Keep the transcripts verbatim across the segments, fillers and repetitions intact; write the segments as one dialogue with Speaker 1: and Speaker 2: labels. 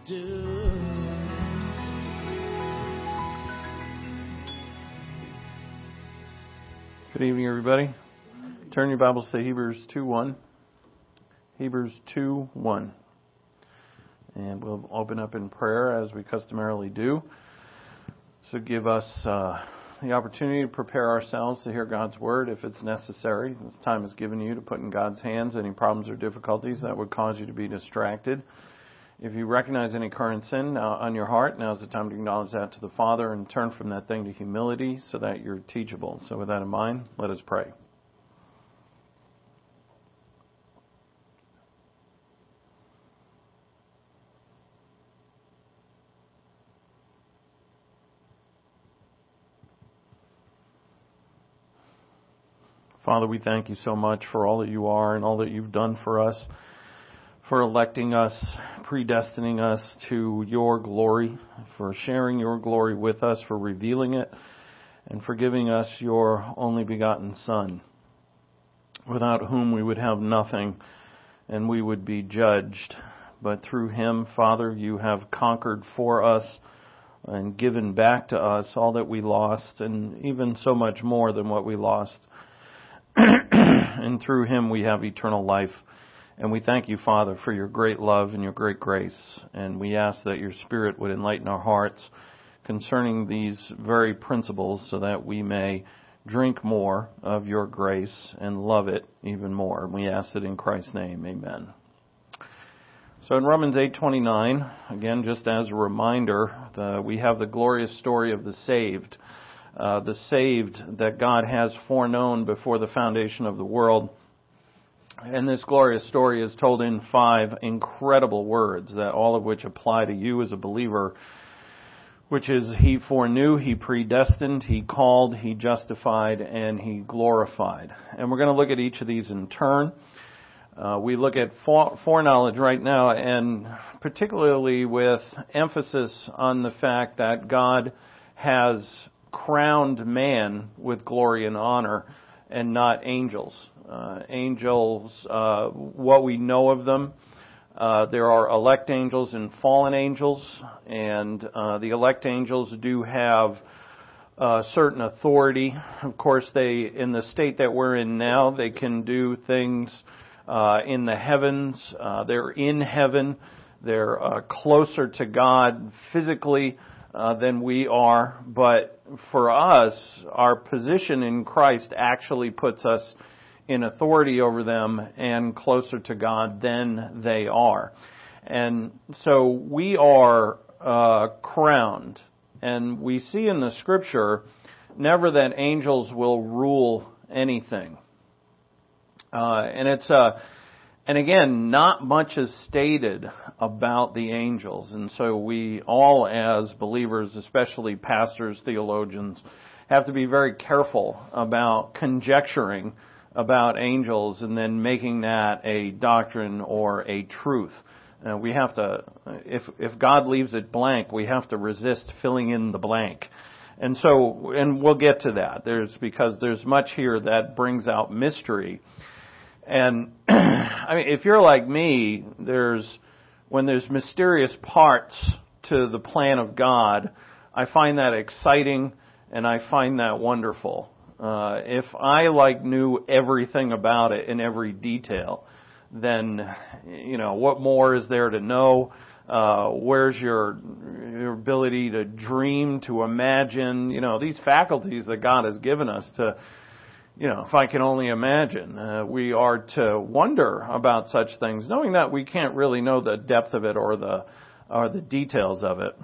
Speaker 1: do.
Speaker 2: Good evening, everybody. Turn your Bibles to Hebrews two one. Hebrews two one. And we'll open up in prayer as we customarily do. So give us uh, the opportunity to prepare ourselves to hear God's Word if it's necessary. This time is given you to put in God's hands any problems or difficulties that would cause you to be distracted. If you recognize any current sin uh, on your heart, now is the time to acknowledge that to the Father and turn from that thing to humility so that you're teachable. So with that in mind, let us pray. Father, we thank you so much for all that you are and all that you've done for us, for electing us, predestining us to your glory, for sharing your glory with us, for revealing it, and for giving us your only begotten Son, without whom we would have nothing and we would be judged. But through him, Father, you have conquered for us and given back to us all that we lost, and even so much more than what we lost. And through him we have eternal life. And we thank you, Father, for your great love and your great grace. And we ask that your Spirit would enlighten our hearts concerning these very principles so that we may drink more of your grace and love it even more. And we ask it in Christ's name. Amen. So in Romans eight twenty-nine, again, just as a reminder, the, we have the glorious story of the saved. Uh, the saved that God has foreknown before the foundation of the world. And this glorious story is told in five incredible words, that all of which apply to you as a believer, which is he foreknew, he predestined, he called, he justified, and he glorified. And we're going to look at each of these in turn. Uh, we look at foreknowledge right now, and particularly with emphasis on the fact that God has crowned man with glory and honor, and not angels. Uh, angels, uh, what we know of them, uh, there are elect angels and fallen angels, and uh, the elect angels do have uh, certain authority. Of course, they, in the state that we're in now, they can do things uh, in the heavens. Uh, they're in heaven. They're uh, closer to God physically Uh, than we are, but for us, our position in Christ actually puts us in authority over them and closer to God than they are. And so we are uh, crowned, and we see in the Scripture never that angels will rule anything. Uh, and it's a And again, not much is stated about the angels. And so we all as believers, especially pastors, theologians, have to be very careful about conjecturing about angels and then making that a doctrine or a truth. Uh, we have to, if if God leaves it blank, we have to resist filling in the blank. And so, and we'll get to that. There's because there's much here that brings out mystery. And I mean, if you're like me, there's when there's mysterious parts to the plan of God, I find that exciting and I find that wonderful. Uh, if I like knew everything about it in every detail, then you know what more is there to know? Uh, where's your your ability to dream, to imagine? You know, these faculties that God has given us to. You know, if I can only imagine, uh, we are to wonder about such things, knowing that we can't really know the depth of it or the or the details of it.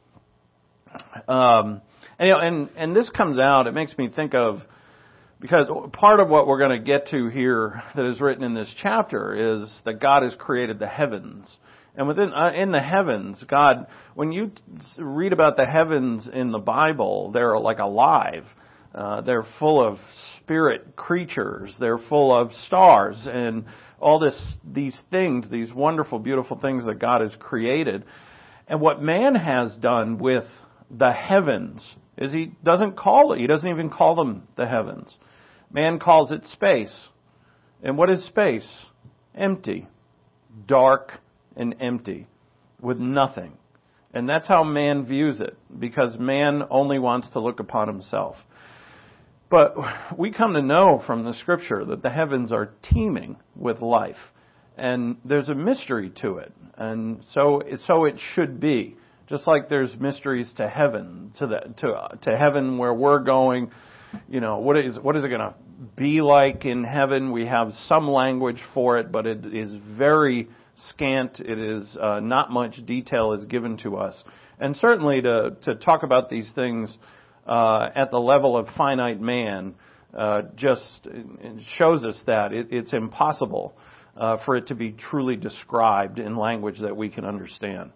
Speaker 2: Um, and, you know, and and this comes out. It makes me think of because part of what we're going to get to here that is written in this chapter is that God has created the heavens, and within uh, in the heavens, God. When you read about the heavens in the Bible, they're like alive. Uh, they're full of spirit creatures. They're full of stars and all this, these things, these wonderful, beautiful things that God has created. And what man has done with the heavens is he doesn't call it, he doesn't even call them the heavens. Man calls it space. And what is space? Empty. Dark and empty. with nothing. And that's how man views it, because man only wants to look upon himself. But we come to know from the Scripture that the heavens are teeming with life. And there's a mystery to it. And so, so it should be. Just like there's mysteries to heaven, to the to to heaven where we're going. You know, what is what is it going to be like in heaven? We have some language for it, but it is very scant. It is uh, not much detail is given to us. And certainly to to talk about these things uh, at the level of finite man uh, just shows us that it, it's impossible uh, for it to be truly described in language that we can understand.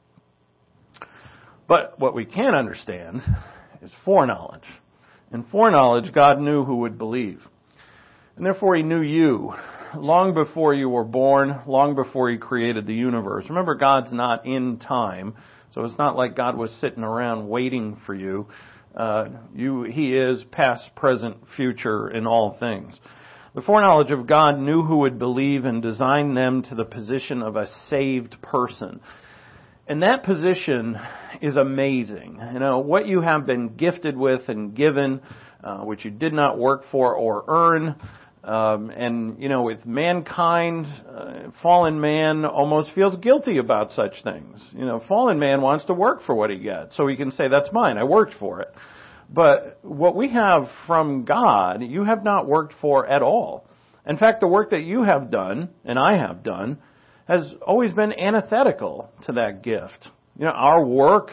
Speaker 2: But what we can understand is foreknowledge. In foreknowledge, God knew who would believe. And therefore He knew you long before you were born, long before He created the universe. Remember, God's not in time, so it's not like God was sitting around waiting for you. Uh, you He is past, present, future in all things. The foreknowledge of God knew who would believe and designed them to the position of a saved person. And that position is amazing. You know, what you have been gifted with and given, uh, which you did not work for or earn. Um, and, you know, with mankind, uh, fallen man almost feels guilty about such things. You know, fallen man wants to work for what he gets, so he can say, that's mine, I worked for it. But what we have from God, you have not worked for at all. In fact, the work that you have done, and I have done, has always been antithetical to that gift. You know, our work,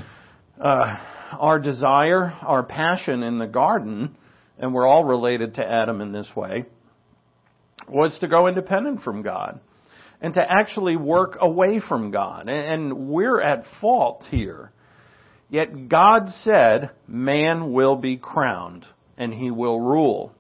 Speaker 2: uh, our desire, our passion in the garden, and we're all related to Adam in this way, was to go independent from God and to actually work away from God. And we're at fault here. Yet God said, man will be crowned and he will rule.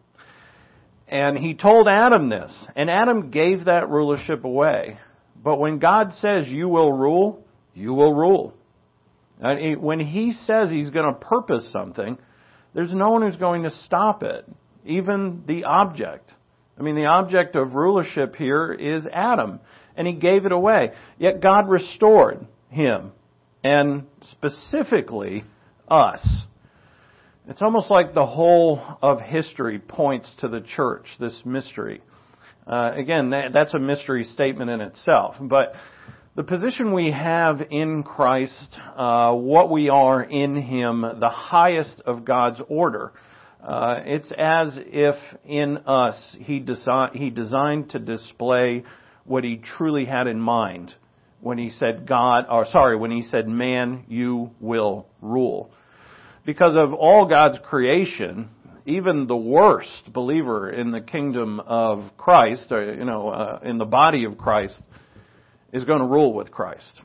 Speaker 2: And He told Adam this, and Adam gave that rulership away. But when God says you will rule, you will rule. And when He says He's going to purpose something, there's no one who's going to stop it, even the object. I mean, the object of rulership here is Adam, and he gave it away. Yet God restored him, and specifically us. It's almost like the whole of history points to the church, this mystery. Uh, again, that, that's a mystery statement in itself. But the position we have in Christ, uh, what we are in Him, the highest of God's order, uh, it's as if in us He, desi- he designed to display what He truly had in mind when He said, God, or sorry, when He said, man, you will rule. Because of all God's creation, even the worst believer in the kingdom of Christ, or, you know, uh, in the body of Christ, is going to rule with Christ.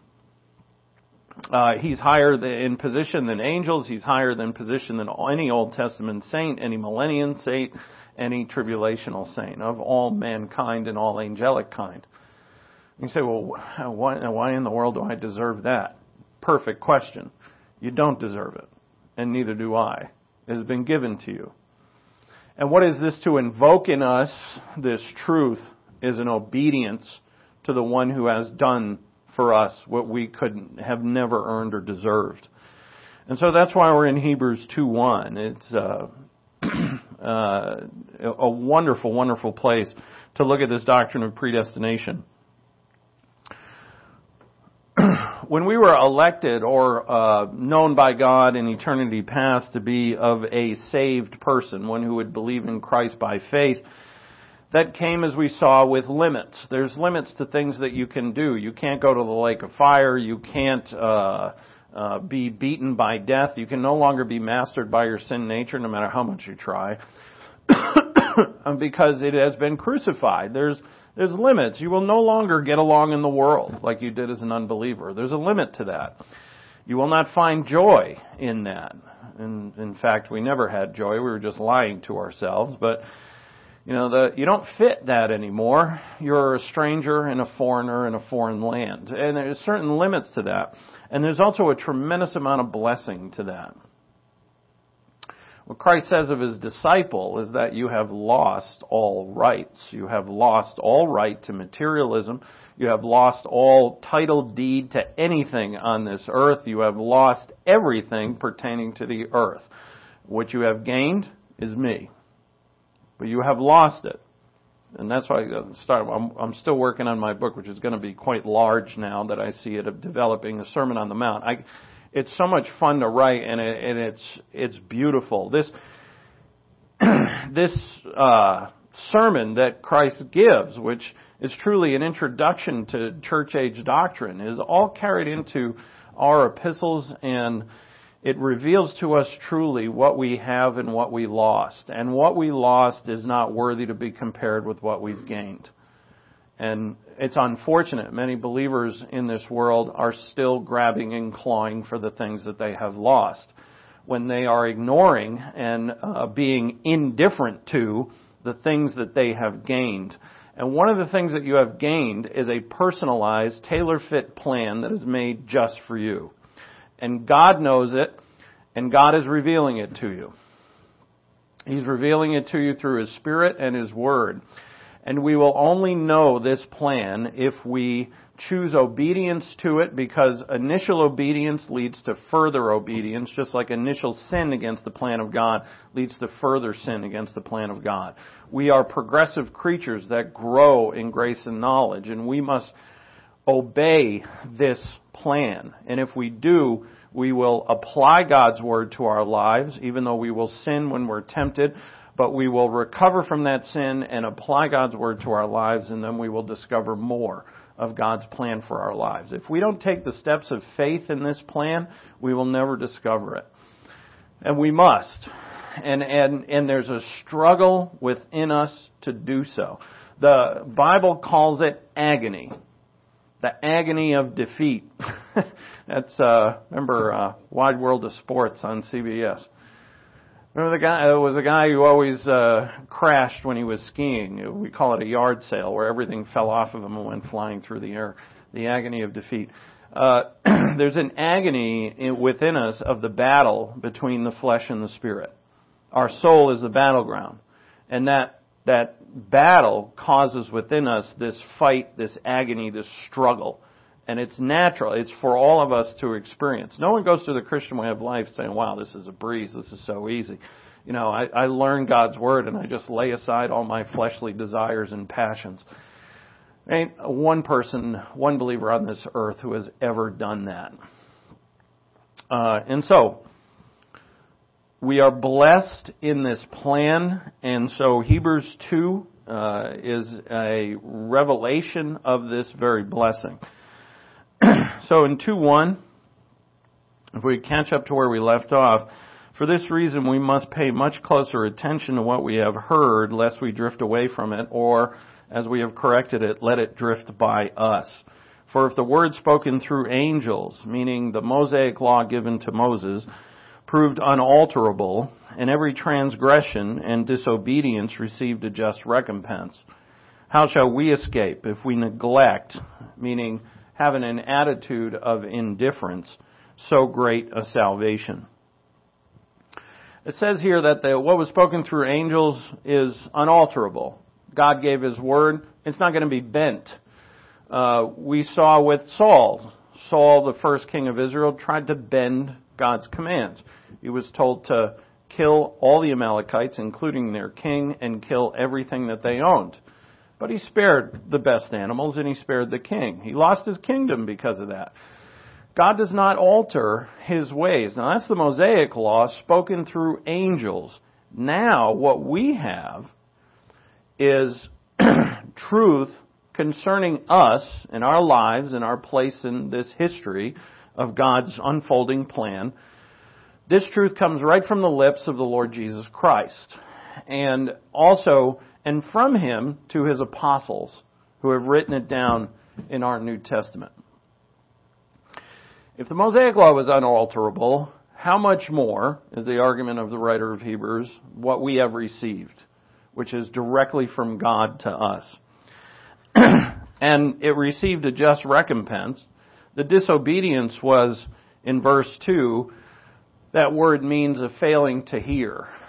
Speaker 2: Uh, he's higher in position than angels. He's higher in position than any Old Testament saint, any millennium saint, any tribulational saint of all mankind and all angelic kind. You say, well, why, why in the world do I deserve that? Perfect question. You don't deserve it, and neither do I. It has been given to you. And what is this to invoke in us? This truth is an obedience to the one who has done for us what we could have never earned or deserved. And so that's why we're in Hebrews two one. It's uh, uh, a wonderful, wonderful place to look at this doctrine of predestination. When we were elected or uh, known by God in eternity past to be of a saved person, one who would believe in Christ by faith, that came, as we saw, with limits. There's limits to things that you can do. You can't go to the lake of fire. You can't uh, uh, be beaten by death. You can no longer be mastered by your sin nature, no matter how much you try, because it has been crucified. There's There's limits. You will no longer get along in the world like you did as an unbeliever. There's a limit to that. You will not find joy in that. In, in fact, we never had joy. We were just lying to ourselves. But, you know, the, you don't fit that anymore. You're a stranger and a foreigner in a foreign land. And there's certain limits to that. And there's also a tremendous amount of blessing to that. What Christ says of his disciple is that you have lost all rights. You have lost all right to materialism. You have lost all title deed to anything on this earth. You have lost everything pertaining to the earth. What you have gained is me. But you have lost it. And that's why I start, I'm, I'm still working on my book, which is going to be quite large now that I see it of developing the Sermon on the Mount. I, it's so much fun to write, and, it, and it's it's beautiful. This this uh, sermon that Christ gives, which is truly an introduction to church age doctrine, is all carried into our epistles, and it reveals to us truly what we have and what we lost. And what we lost is not worthy to be compared with what we've gained. And it's unfortunate. Many believers in this world are still grabbing and clawing for the things that they have lost, when they are ignoring and uh, being indifferent to the things that they have gained. And one of the things that you have gained is a personalized, tailor-fit plan that is made just for you. And God knows it, and God is revealing it to you. He's revealing it to you through His Spirit and His Word. And we will only know this plan if we choose obedience to it, because initial obedience leads to further obedience, just like initial sin against the plan of God leads to further sin against the plan of God. We are progressive creatures that grow in grace and knowledge, and we must obey this plan. And if we do, we will apply God's Word to our lives, even though we will sin when we're tempted, but we will recover from that sin and apply God's Word to our lives, and then we will discover more of God's plan for our lives. If we don't take the steps of faith in this plan, we will never discover it. And we must. And, and, and there's a struggle within us to do so. The Bible calls it agony. The agony of defeat. That's, uh, remember, uh, Wide World of Sports on C B S. Remember the guy, there was a guy who always, uh, crashed when he was skiing. We call it a yard sale, where everything fell off of him and went flying through the air. The agony of defeat. Uh, there's an agony in, within us of the battle between the flesh and the spirit. Our soul is the battleground. And that, that battle causes within us this fight, this agony, this struggle. And it's natural. It's for all of us to experience. No one goes through the Christian way of life saying, wow, this is a breeze. This is so easy. You know, I, I learn God's Word and I just lay aside all my fleshly desires and passions. There ain't one person, one believer on this earth who has ever done that. Uh, and so, we are blessed in this plan. And so Hebrews two uh, is a revelation of this very blessing. So in two one, if we catch up to where we left off, for this reason we must pay much closer attention to what we have heard, lest we drift away from it, or, as we have corrected it, let it drift by us. For if the word spoken through angels, meaning the Mosaic law given to Moses, proved unalterable, and every transgression and disobedience received a just recompense, how shall we escape if we neglect, meaning having an attitude of indifference, so great a salvation? It says here that the, what was spoken through angels is unalterable. God gave His Word. It's not going to be bent. Uh, we saw with Saul. Saul, the first king of Israel, tried to bend God's commands. He was told to kill all the Amalekites, including their king, and kill everything that they owned. But he spared the best animals, and he spared the king. He lost his kingdom because of that. God does not alter His ways. Now, that's the Mosaic law spoken through angels. Now, what we have is truth concerning us and our lives and our place in this history of God's unfolding plan. This truth comes right from the lips of the Lord Jesus Christ. And also, and from Him to His apostles, who have written it down in our New Testament. If the Mosaic law was unalterable, how much more, is the argument of the writer of Hebrews, what we have received, which is directly from God to us. And it received a just recompense. The disobedience was, in verse two, that word means a failing to hear.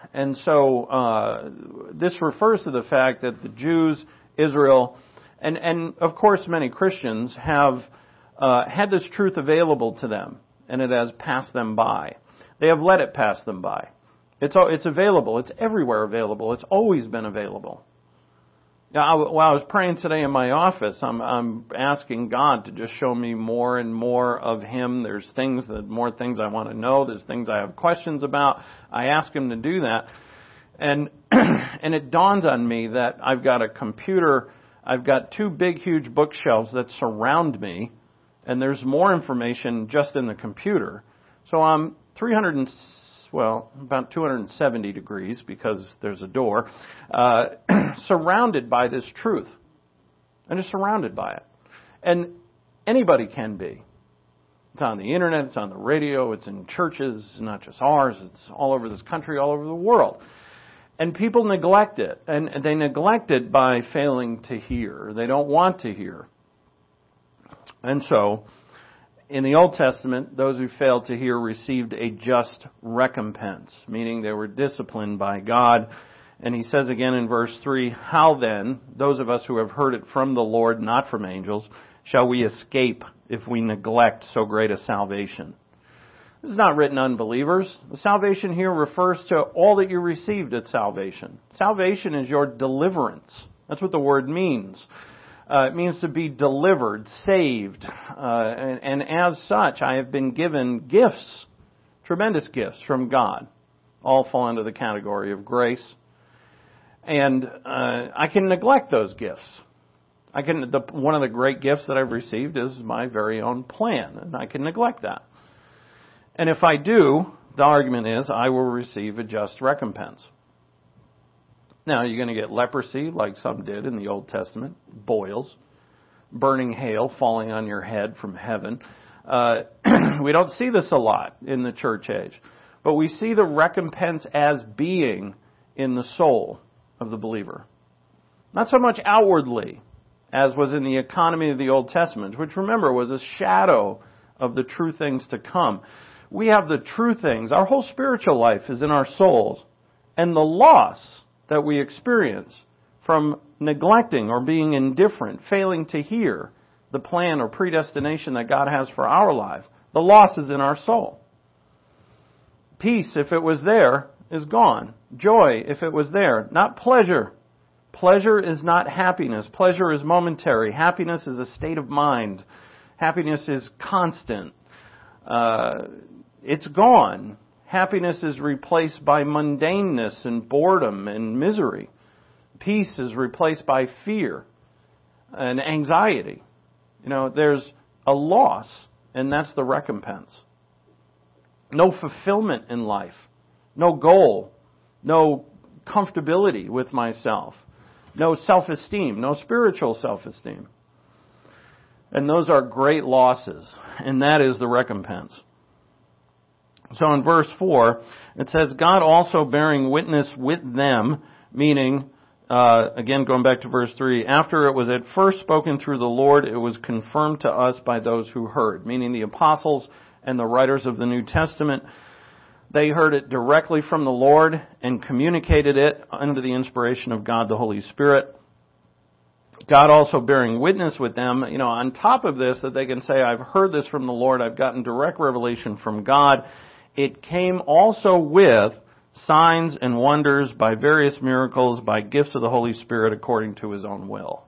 Speaker 2: And so uh, this refers to the fact that the Jews, Israel, and, and of course many Christians have uh, had this truth available to them, and it has passed them by. They have let it pass them by. It's it's available. It's everywhere available. It's always been available. Now, I, while I was praying today in my office, I'm, I'm asking God to just show me more and more of Him. There's things that more things I want to know. There's things I have questions about. I ask Him to do that, and and it dawns on me that I've got a computer. I've got two big, huge bookshelves that surround me, and there's more information just in the computer. So I'm three hundred and well, about two hundred seventy degrees, because there's a door, uh, surrounded by this truth. I'm just surrounded by it. And anybody can be. It's on the internet, it's on the radio, it's in churches, not just ours, it's all over this country, all over the world. And people neglect it. And they neglect it by failing to hear. They don't want to hear. And so, in the Old Testament, those who failed to hear received a just recompense, meaning they were disciplined by God. And he says again in verse three, "How then, those of us who have heard it from the Lord, not from angels, shall we escape if we neglect so great a salvation?" This is not written unbelievers. The salvation here refers to all that you received at salvation. Salvation is your deliverance. That's what the word means. Uh, it means to be delivered, saved, uh, and, and as such, I have been given gifts, tremendous gifts from God. All fall into the category of grace, and uh, I can neglect those gifts. I can. The, one of the great gifts that I've received is my very own plan, and I can neglect that. And if I do, the argument is I will receive a just recompense. Now, you're going to get leprosy, like some did in the Old Testament, boils, burning hail falling on your head from heaven. Uh, we don't see this a lot in the church age, but we see the recompense as being in the soul of the believer. Not so much outwardly, as was in the economy of the Old Testament, which, remember, was a shadow of the true things to come. We have the true things. Our whole spiritual life is in our souls, and the loss that we experience from neglecting or being indifferent, failing to hear the plan or predestination that God has for our lives, the loss is in our soul. Peace, if it was there, is gone. Joy, if it was there, not pleasure. Pleasure is not happiness. Pleasure is momentary. Happiness is a state of mind. Happiness is constant. Uh, it's gone. Happiness is replaced by mundaneness and boredom and misery. Peace is replaced by fear and anxiety. You know, there's a loss, and that's the recompense. No fulfillment in life. No goal. No comfortability with myself. No self-esteem. No spiritual self-esteem. And those are great losses, and that is the recompense. So in verse four, it says, God also bearing witness with them, meaning, uh, again going back to verse three, after it was at first spoken through the Lord, it was confirmed to us by those who heard, meaning the apostles and the writers of the New Testament. They heard it directly from the Lord and communicated it under the inspiration of God the Holy Spirit. God also bearing witness with them, you know, on top of this, that they can say, I've heard this from the Lord, I've gotten direct revelation from God. It came also with signs and wonders by various miracles, by gifts of the Holy Spirit according to His own will.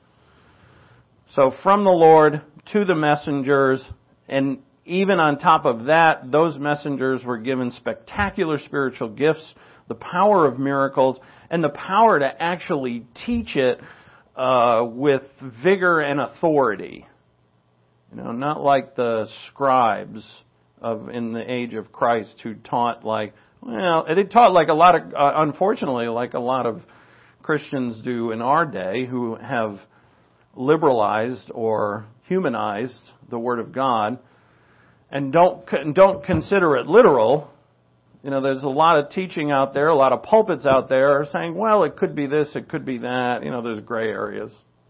Speaker 2: So from the Lord to the messengers, and even on top of that, those messengers were given spectacular spiritual gifts, the power of miracles, and the power to actually teach it uh, with vigor and authority. You know, not like the scribes of in the age of Christ who taught like, well, they taught like a lot of, uh, unfortunately, like a lot of Christians do in our day who have liberalized or humanized the Word of God and don't don't consider it literal. You know, there's a lot of teaching out there, a lot of pulpits out there saying, well, it could be this, it could be that. You know, there's gray areas.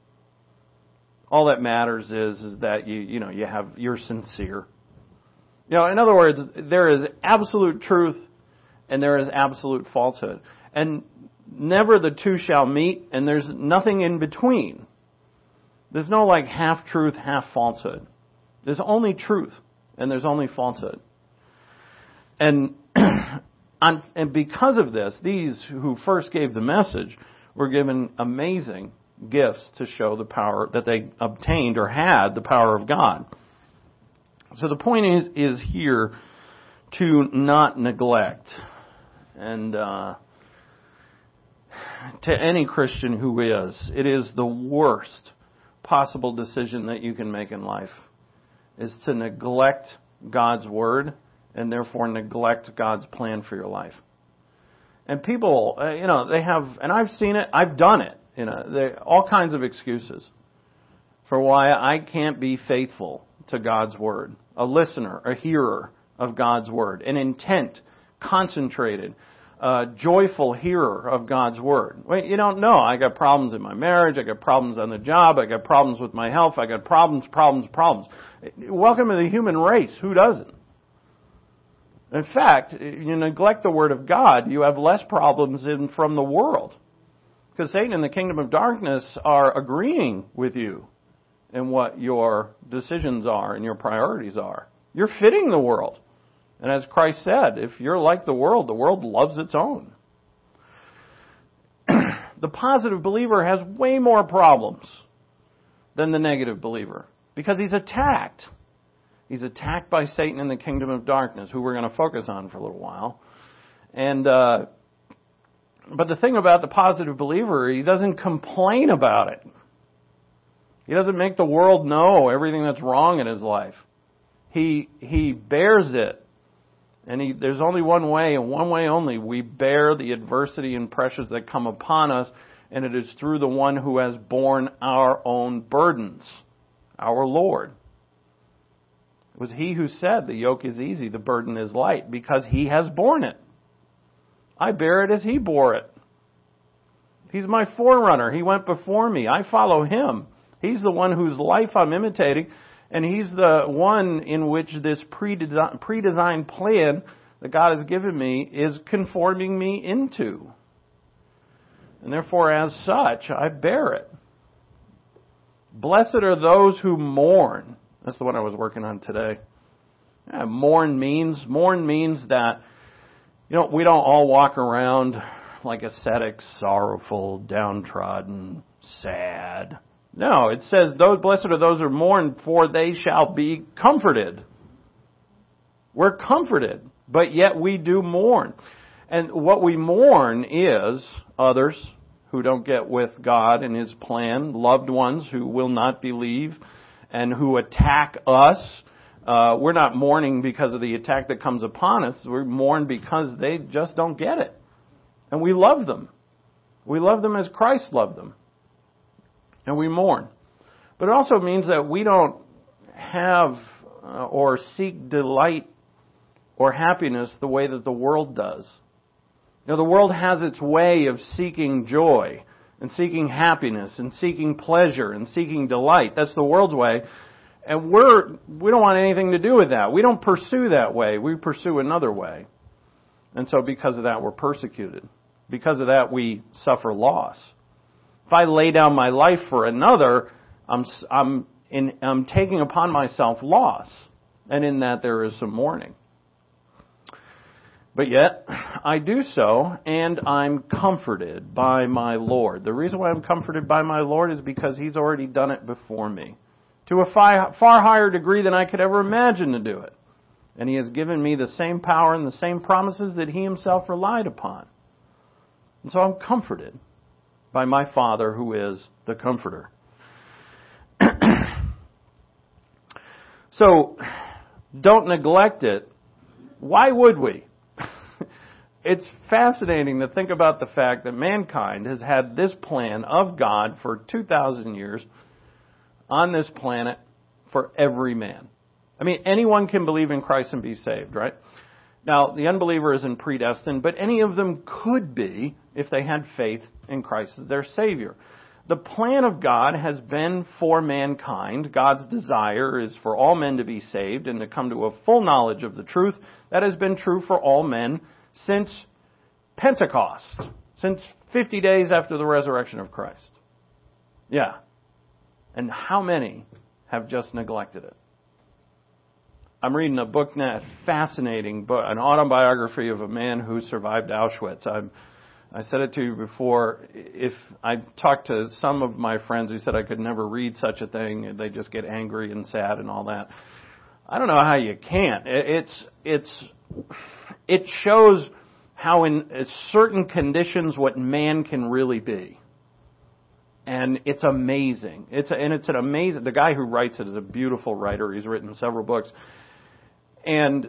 Speaker 2: All that matters is is that you you know you have you're sincere. You know, in other words, there is absolute truth and there is absolute falsehood. And never the two shall meet, and there's nothing in between. There's no like half truth, half falsehood. There's only truth, and there's only falsehood. And, on, and because of this, these who first gave the message were given amazing gifts to show the power that they obtained or had the power of God. So the point is, is here to not neglect. And uh, to any Christian who is, it is the worst possible decision that you can make in life, is to neglect God's Word and therefore neglect God's plan for your life. And people, uh, you know, they have, and I've seen it, I've done it, you know, there all kinds of excuses for why I can't be faithful to God's Word, a listener, a hearer of God's Word, an intent, concentrated, uh, joyful hearer of God's Word. Well, you don't know. I got problems in my marriage. I got problems on the job. I got problems with my health. I got problems, problems, problems. Welcome to the human race. Who doesn't? In fact, you neglect the Word of God, you have less problems in from the world. Because Satan and the kingdom of darkness are agreeing with you in what your decisions are and your priorities are. You're fitting the world. And as Christ said, if you're like the world, the world loves its own. The positive believer has way more problems than the negative believer because he's attacked. He's attacked by Satan and the kingdom of darkness, who we're going to focus on for a little while. And uh, but the thing about the positive believer, he doesn't complain about it. He doesn't make the world know everything that's wrong in his life. He he bears it. And he, there's only one way, and one way only. We bear the adversity and pressures that come upon us, and it is through the one who has borne our own burdens, our Lord. It was He who said, the yoke is easy, the burden is light, because He has borne it. I bear it as He bore it. He's my forerunner. He went before me. I follow Him. He's the one whose life I'm imitating. And He's the one in which this pre-desi- pre-designed plan that God has given me is conforming me into. And therefore, as such, I bear it. Blessed are those who mourn. That's the one I was working on today. Yeah, mourn means, mourn means that, you know, we don't all walk around like ascetics, sorrowful, downtrodden, sad. No, it says, "Those blessed are those who mourn, for they shall be comforted." We're comforted, but yet we do mourn. And what we mourn is others who don't get with God and His plan, loved ones who will not believe and who attack us. Uh, we're not mourning because of the attack that comes upon us. We mourn because they just don't get it. And we love them. We love them as Christ loved them. And we mourn. But it also means that we don't have uh, or seek delight or happiness the way that the world does. You know, the world has its way of seeking joy and seeking happiness and seeking pleasure and seeking delight. That's the world's way. And we're, we don't want anything to do with that. We don't pursue that way. We pursue another way. And so because of that, we're persecuted. Because of that, we suffer loss. If I lay down my life for another, I'm I'm in I'm taking upon myself loss, and in that there is some mourning. But yet I do so, and I'm comforted by my Lord. The reason why I'm comforted by my Lord is because He's already done it before me, to a far higher degree than I could ever imagine to do it, and He has given me the same power and the same promises that He Himself relied upon, and so I'm comforted by my Father who is the Comforter. So, don't neglect it. Why would we? It's fascinating to think about the fact that mankind has had this plan of God for two thousand years on this planet for every man. I mean, anyone can believe in Christ and be saved, right? Now, the unbeliever isn't predestined, but any of them could be if they had faith in Christ as their Savior. The plan of God has been for mankind. God's desire is for all men to be saved and to come to a full knowledge of the truth. That has been true for all men since Pentecost, since fifty days after the resurrection of Christ. Yeah. And how many have just neglected it? I'm reading a book now, fascinating book, an autobiography of a man who survived Auschwitz. I'm, I said it to you before. If I talked to some of my friends who said I could never read such a thing, and they just get angry and sad and all that. I don't know how you can't. It's it's it shows how in certain conditions what man can really be. And it's amazing. It's a, and it's an amazing. The guy who writes it is a beautiful writer. He's written several books, and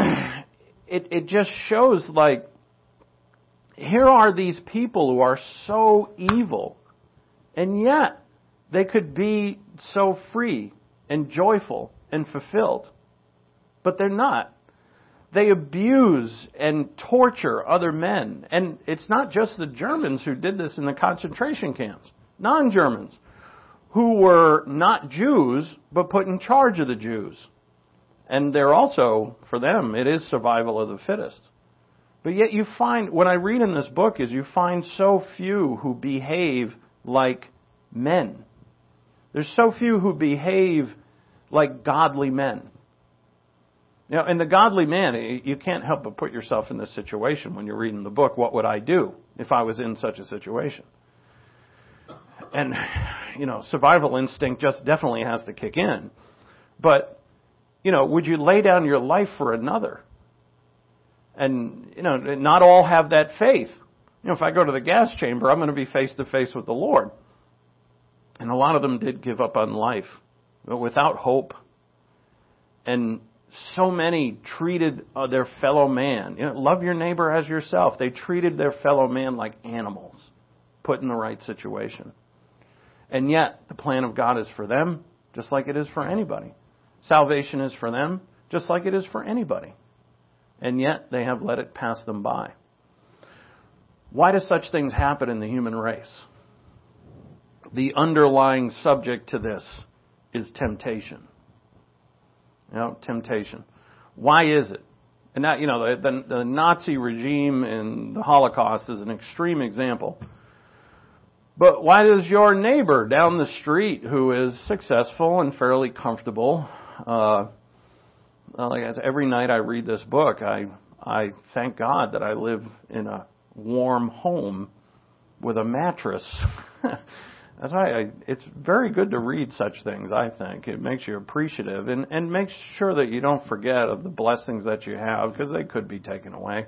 Speaker 2: it it just shows like here are these people who are so evil, and yet they could be so free and joyful and fulfilled, but they're not. They abuse and torture other men, and it's not just the Germans who did this in the concentration camps. Non-Germans who were not Jews but put in charge of the Jews. And they're also, for them, it is survival of the fittest. But yet you find, what I read in this book is you find so few who behave like men. There's so few who behave like godly men. You know, and the godly man, you can't help but put yourself in this situation when you're reading the book. What would I do if I was in such a situation? And, you know, survival instinct just definitely has to kick in. But, you know, would you lay down your life for another? And, you know, not all have that faith. You know, if I go to the gas chamber, I'm going to be face to face with the Lord. And a lot of them did give up on life, but without hope. And so many treated uh, their fellow man. You know, love your neighbor as yourself. They treated their fellow man like animals, put in the right situation. And yet, the plan of God is for them, just like it is for anybody. Salvation is for them, just like it is for anybody. And yet, they have let it pass them by. Why do such things happen in the human race? The underlying subject to this is temptation. You know, temptation. Why is it? And that, you know, the, the, the Nazi regime and the Holocaust is an extreme example. But why does your neighbor down the street who is successful and fairly comfortable, uh, like I said, every night I read this book, I I thank God that I live in a warm home with a mattress. That's why I, it's very good to read such things, I think. It makes you appreciative and, and makes sure that you don't forget of the blessings that you have, because they could be taken away.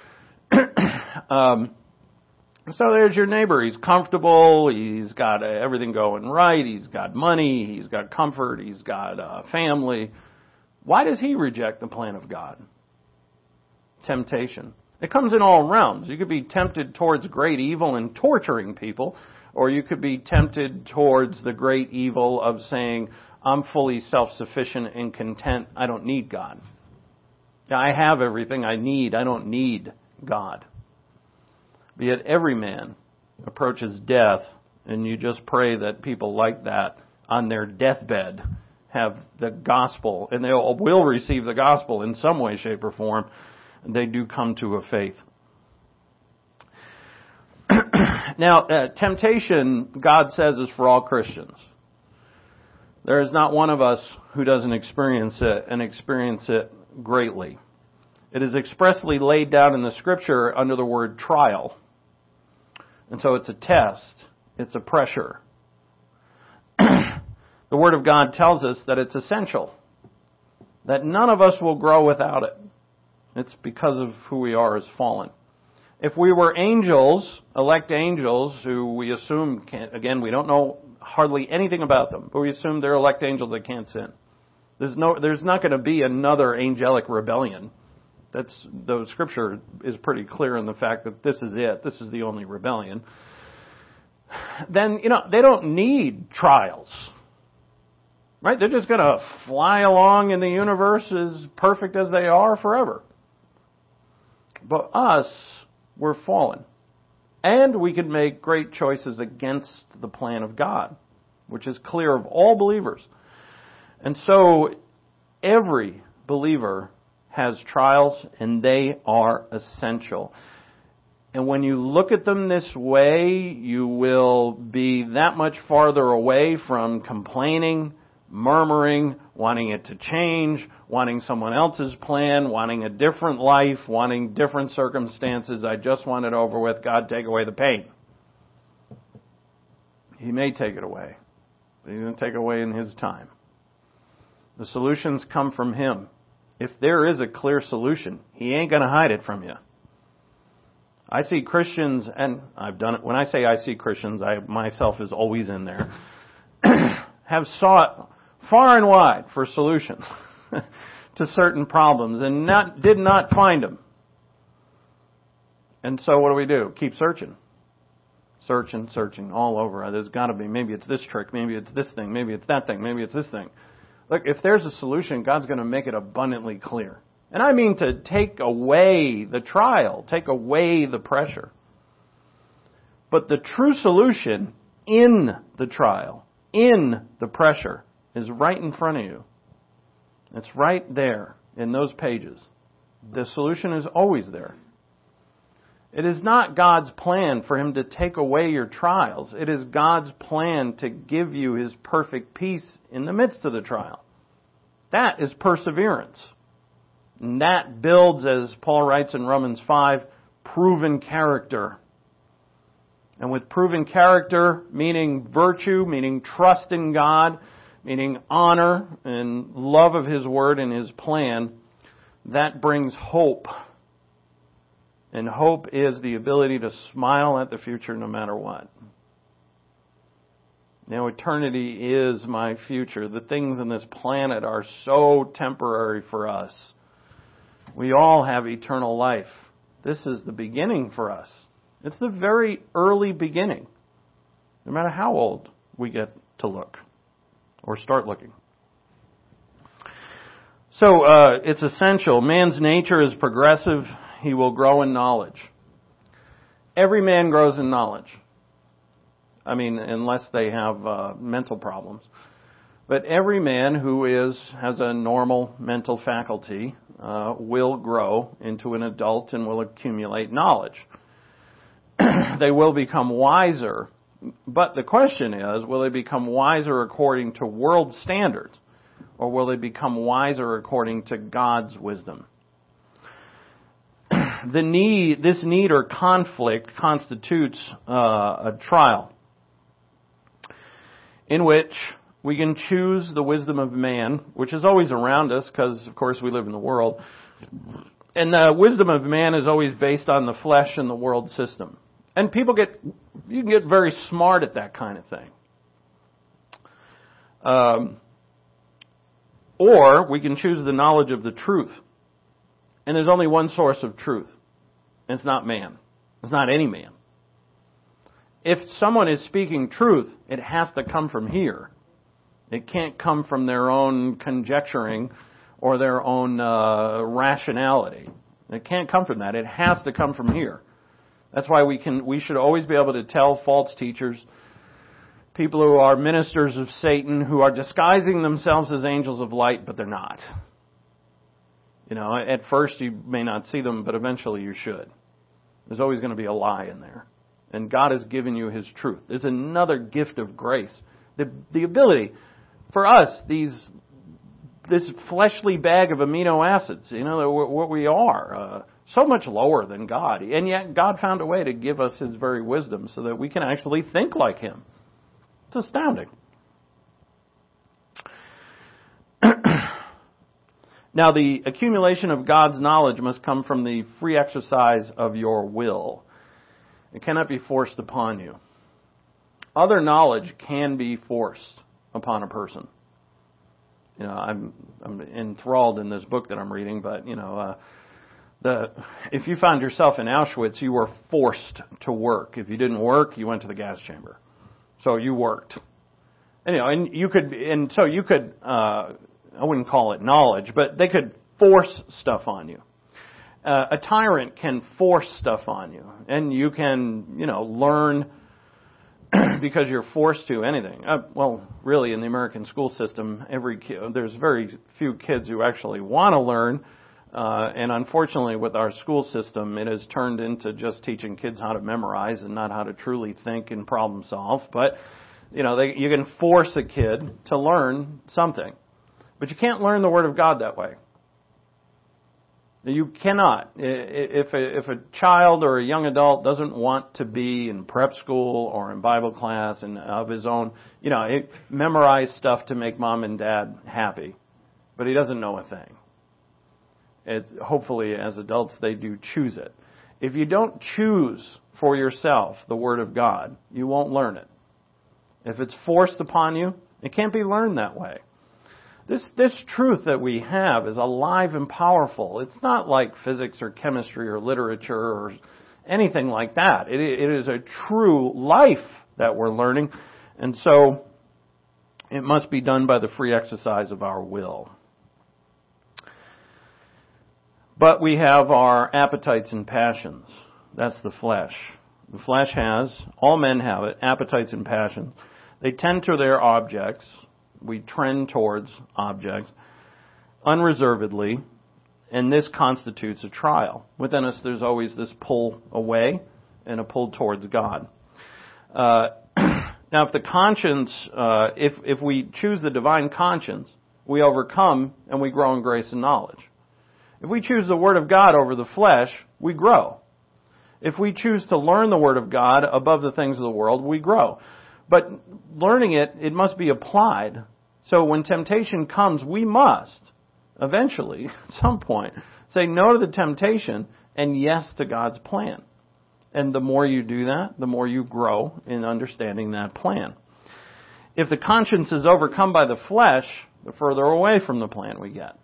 Speaker 2: um So there's your neighbor. He's comfortable. He's got uh, everything going right. He's got money. He's got comfort. He's got a family. Why does he reject the plan of God? Temptation. It comes in all realms. You could be tempted towards great evil and torturing people, or you could be tempted towards the great evil of saying, I'm fully self-sufficient and content. I don't need God. I have everything I need. I don't need God. But yet every man approaches death, and you just pray that people like that on their deathbed have the gospel, and they will receive the gospel in some way, shape, or form. And they do come to a faith. Now, uh, temptation, God says, is for all Christians. There is not one of us who doesn't experience it, and experience it greatly. It is expressly laid down in the Scripture under the word trial. And so it's a test. It's a pressure. The Word of God tells us that it's essential. That none of us will grow without it. It's because of who we are as fallen. If we were angels, elect angels, who we assume can't, again, we don't know hardly anything about them, but we assume they're elect angels that can't sin. There's no, there's not going to be another angelic rebellion. That's, the Scripture is pretty clear in the fact that this is it. This is the only rebellion. Then, you know, they don't need trials. Right? They're just going to fly along in the universe as perfect as they are forever. But us, we're fallen. And we can make great choices against the plan of God, which is clear of all believers. And so, every believer has trials, and they are essential. And when you look at them this way, you will be that much farther away from complaining, murmuring, wanting it to change, wanting someone else's plan, wanting a different life, wanting different circumstances. I just want it over with. God, take away the pain. He may take it away, but He's going to take it away in His time. The solutions come from Him. If there is a clear solution, He ain't going to hide it from you. I see Christians, and I've done it. When I say I see Christians, I myself is always in there, have sought far and wide for solutions to certain problems and not did not find them. And so what do we do? Keep searching. Searching, searching all over. There's got to be. Maybe it's this trick. Maybe it's this thing. Maybe it's that thing. Maybe it's this thing. Look, if there's a solution, God's going to make it abundantly clear. And I mean to take away the trial, take away the pressure. But the true solution in the trial, in the pressure, is right in front of you. It's right there in those pages. The solution is always there. It is not God's plan for Him to take away your trials. It is God's plan to give you His perfect peace in the midst of the trial. That is perseverance. And that builds, as Paul writes in Romans five, proven character. And with proven character, meaning virtue, meaning trust in God, meaning honor and love of His Word and His plan, that brings hope. And hope is the ability to smile at the future no matter what. Now, eternity is my future. The things in this planet are so temporary for us. We all have eternal life. This is the beginning for us. It's the very early beginning, no matter how old we get to look or start looking. So uh, it's essential. Man's nature is progressive. He will grow in knowledge. Every man grows in knowledge. I mean, unless they have uh, mental problems. But every man who is has a normal mental faculty uh, will grow into an adult and will accumulate knowledge. They will become wiser. But the question is, will they become wiser according to world standards? Or will they become wiser according to God's wisdom? The need, this need or conflict constitutes uh, a trial in which we can choose the wisdom of man, which is always around us because, of course, we live in the world. And the wisdom of man is always based on the flesh and the world system. And people get, you can get very smart at that kind of thing. Um, or we can choose the knowledge of the truth. And there's only one source of truth. And it's not man. It's not any man. If someone is speaking truth, it has to come from here. It can't come from their own conjecturing or their own uh, rationality. It can't come from that. It has to come from here. That's why we can. We should always be able to tell false teachers, people who are ministers of Satan, who are disguising themselves as angels of light, but they're not. You know, at first you may not see them, but eventually you should. There's always going to be a lie in there. And God has given you His truth. There's another gift of grace. The, the ability for us, these this fleshly bag of amino acids, you know, what we are, uh, so much lower than God. And yet God found a way to give us His very wisdom so that we can actually think like Him. It's astounding. Now, the accumulation of God's knowledge must come from the free exercise of your will. It cannot be forced upon you. Other knowledge can be forced upon a person. You know, I'm I'm enthralled in this book that I'm reading, but you know, uh, the if you found yourself in Auschwitz, you were forced to work. If you didn't work, you went to the gas chamber. So you worked. And, you know, and you could, and so you could. Uh, I wouldn't call it knowledge, but they could force stuff on you. Uh, a tyrant can force stuff on you, and you can, you know, learn because you're forced to anything. Uh, well, really, in the American school system, every kid, there's very few kids who actually want to learn. Uh, and unfortunately, with our school system, it has turned into just teaching kids how to memorize and not how to truly think and problem solve. But, you know, they, you can force a kid to learn something. But you can't learn the Word of God that way. You cannot. If a, if a child or a young adult doesn't want to be in prep school or in Bible class and of his own, you know, it, memorize stuff to make mom and dad happy, but he doesn't know a thing. It, hopefully, as adults, they do choose it. If you don't choose for yourself the Word of God, you won't learn it. If it's forced upon you, it can't be learned that way. This this truth that we have is alive and powerful. It's not like physics or chemistry or literature or anything like that. It, it is a true life that we're learning, and so it must be done by the free exercise of our will. But we have our appetites and passions. That's the flesh. The flesh has, all men have it, appetites and passions. They tend to their objects. We trend towards objects unreservedly, and this constitutes a trial. Within us, there's always this pull away and a pull towards God. Uh, now, if the conscience, uh, if if we choose the divine conscience, we overcome and we grow in grace and knowledge. If we choose the Word of God over the flesh, we grow. If we choose to learn the Word of God above the things of the world, we grow. But learning it, it must be applied. So when temptation comes, we must, eventually, at some point, say no to the temptation and yes to God's plan. And the more you do that, the more you grow in understanding that plan. If the conscience is overcome by the flesh, the further away from the plan we get.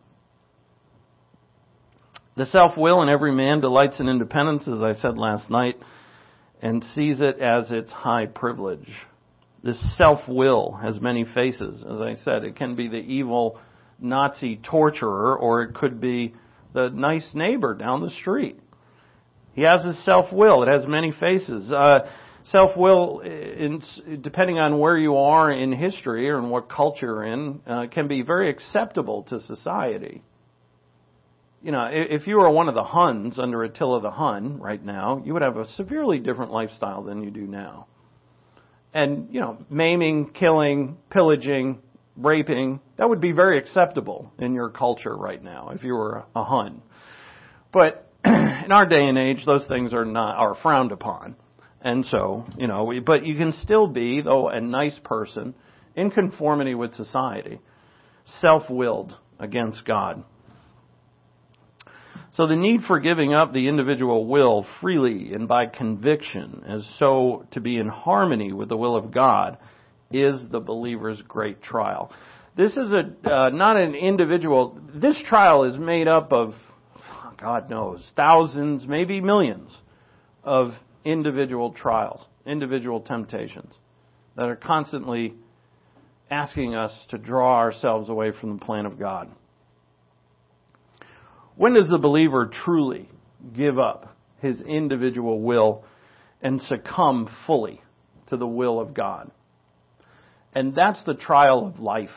Speaker 2: The self-will in every man delights in independence, as I said last night, and sees it as its high privilege. This self-will has many faces. As I said, it can be the evil Nazi torturer, or it could be the nice neighbor down the street. He has his self-will. It has many faces. Uh, self-will, in, depending on where you are in history or in what culture you're in, uh, can be very acceptable to society. You know, if you were one of the Huns under Attila the Hun right now, you would have a severely different lifestyle than you do now. And, you know, maiming, killing, pillaging, raping, that would be very acceptable in your culture right now if you were a Hun. But in our day and age, those things are not are frowned upon. And so, you know, we, but you can still be, though, a nice person in conformity with society, self-willed against God. So the need for giving up the individual will freely and by conviction as so to be in harmony with the will of God is the believer's great trial. This is a uh, not an individual. This trial is made up of, God knows, thousands, maybe millions of individual trials, individual temptations that are constantly asking us to draw ourselves away from the plan of God. When does the believer truly give up his individual will and succumb fully to the will of God? And that's the trial of life.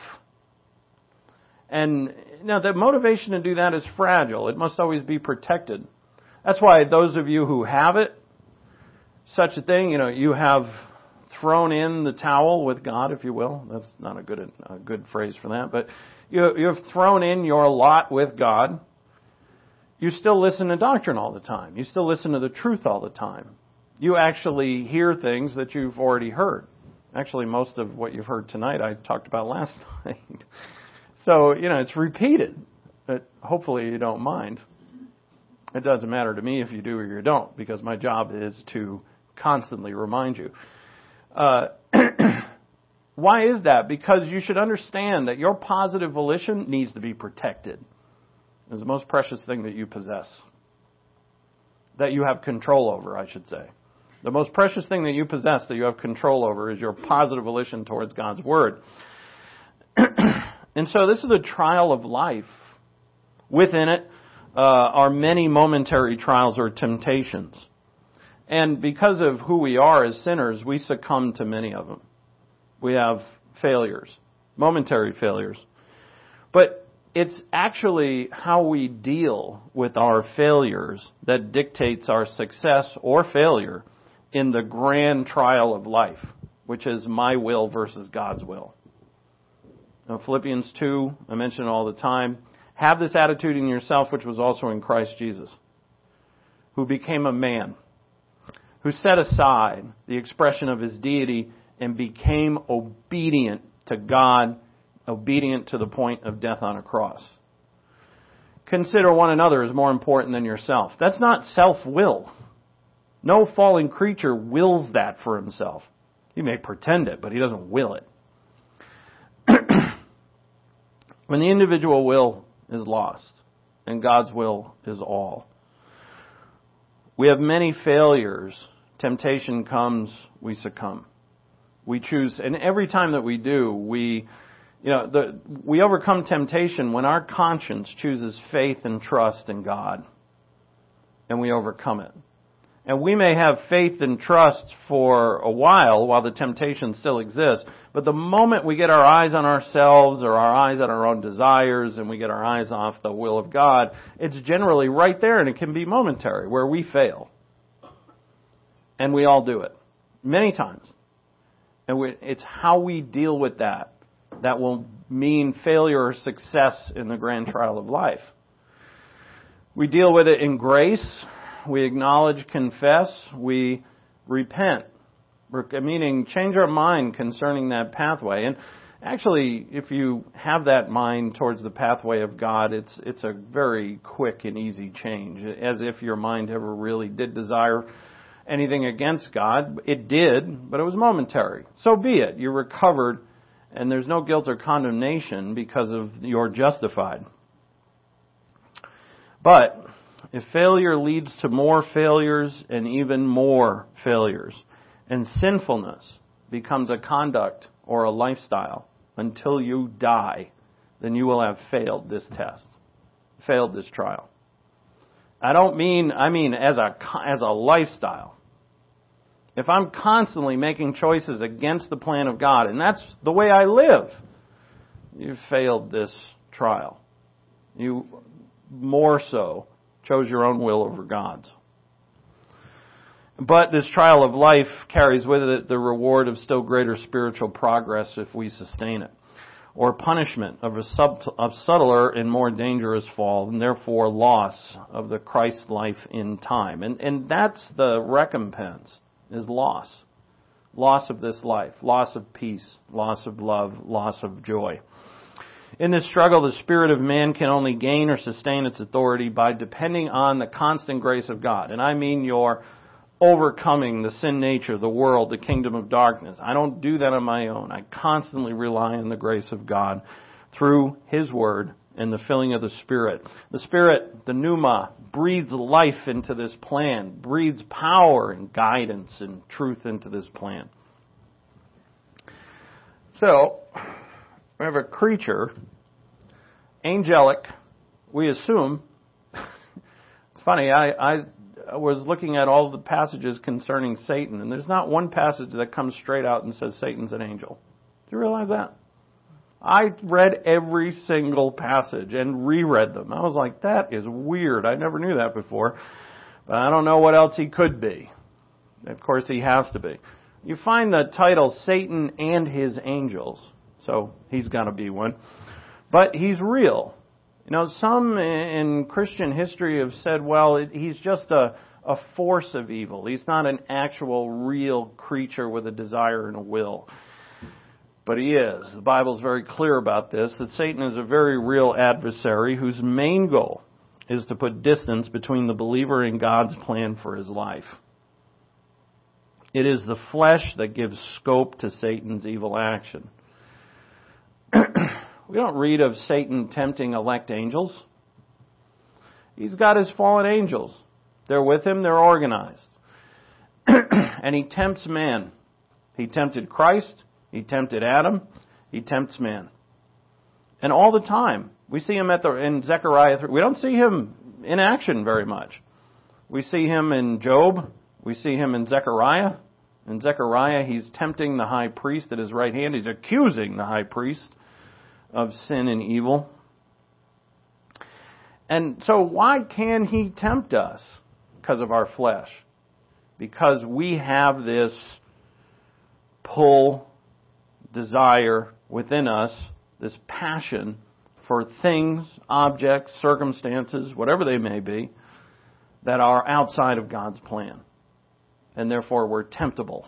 Speaker 2: And now the motivation to do that is fragile. It must always be protected. That's why those of you who have it, such a thing, you know, you have thrown in the towel with God, if you will. That's not a good a good phrase for that, but you you have thrown in your lot with God. You still listen to doctrine all the time. You still listen to the truth all the time. You actually hear things that you've already heard. Actually, most of what you've heard tonight I talked about last night. So, you know, it's repeated. But hopefully you don't mind. It doesn't matter to me if you do or you don't, because my job is to constantly remind you. Uh, why is that? Because you should understand that your positive volition needs to be protected. It's the most precious thing that you possess. That you have control over, I should say. The most precious thing that you possess that you have control over is your positive volition towards God's Word. And so this is a trial of life. Within it uh, are many momentary trials or temptations. And because of who we are as sinners, we succumb to many of them. We have failures, momentary failures. But it's actually how we deal with our failures that dictates our success or failure in the grand trial of life, which is my will versus God's will. Now, Philippians two, I mention it all the time, have this attitude in yourself which was also in Christ Jesus, who became a man, who set aside the expression of his deity and became obedient to God, obedient to the point of death on a cross. Consider one another as more important than yourself. That's not self-will. No fallen creature wills that for himself. He may pretend it, but he doesn't will it. When the individual will is lost and God's will is all. We have many failures. Temptation comes, we succumb. We choose, and every time that we do, we, you know, the, we overcome temptation when our conscience chooses faith and trust in God, and we overcome it. And we may have faith and trust for a while while the temptation still exists, but the moment we get our eyes on ourselves or our eyes on our own desires and we get our eyes off the will of God, it's generally right there, and it can be momentary, where we fail. And we all do it. Many times. And we, it's how we deal with that that will mean failure or success in the grand trial of life. We deal with it in grace. We acknowledge, confess, we repent, meaning change our mind concerning that pathway. And actually, if you have that mind towards the pathway of God, it's it's a very quick and easy change, as if your mind ever really did desire anything against God. It did, but it was momentary. So be it. You're recovered, and there's no guilt or condemnation because of you're justified. But if failure leads to more failures and even more failures, and sinfulness becomes a conduct or a lifestyle until you die, then you will have failed this test, failed this trial. I don't mean, I mean as a, as a lifestyle. If I'm constantly making choices against the plan of God, and that's the way I live, you've failed this trial. You more so chose your own will over God's. But this trial of life carries with it the reward of still greater spiritual progress if we sustain it, or punishment of a sub, of subtler and more dangerous fall, and therefore loss of the Christ life in time. And, and that's the recompense, is loss. Loss of this life, loss of peace, loss of love, loss of joy. In this struggle, the spirit of man can only gain or sustain its authority by depending on the constant grace of God. And I mean your overcoming the sin nature, the world, the kingdom of darkness. I don't do that on my own. I constantly rely on the grace of God through His Word and the filling of the Spirit. The Spirit, the pneuma, breathes life into this plan, breathes power and guidance and truth into this plan. So, we have a creature, angelic, we assume. It's funny, I, I was looking at all the passages concerning Satan, and there's not one passage that comes straight out and says Satan's an angel. Do you realize that? I read every single passage and reread them. I was like, that is weird. I never knew that before. But I don't know what else he could be. Of course, he has to be. You find the title Satan and His Angels. So he's got to be one. But he's real. You know, some in Christian history have said, well, he's just a, a force of evil. He's not an actual real creature with a desire and a will. But he is. The Bible's very clear about this, that Satan is a very real adversary whose main goal is to put distance between the believer and God's plan for his life. It is the flesh that gives scope to Satan's evil action. We don't read of Satan tempting elect angels. He's got his fallen angels. They're with him, they're organized. And he tempts man. He tempted Christ, he tempted Adam, he tempts man. And all the time, we see him at the in Zechariah three. We don't see him in action very much. We see him in Job, we see him in Zechariah. In Zechariah, he's tempting the high priest at his right hand. He's accusing the high priest of sin and evil. And so why can he tempt us? Because of our flesh. Because we have this pull, desire within us, this passion for things, objects, circumstances, whatever they may be, that are outside of God's plan. And therefore we're temptable.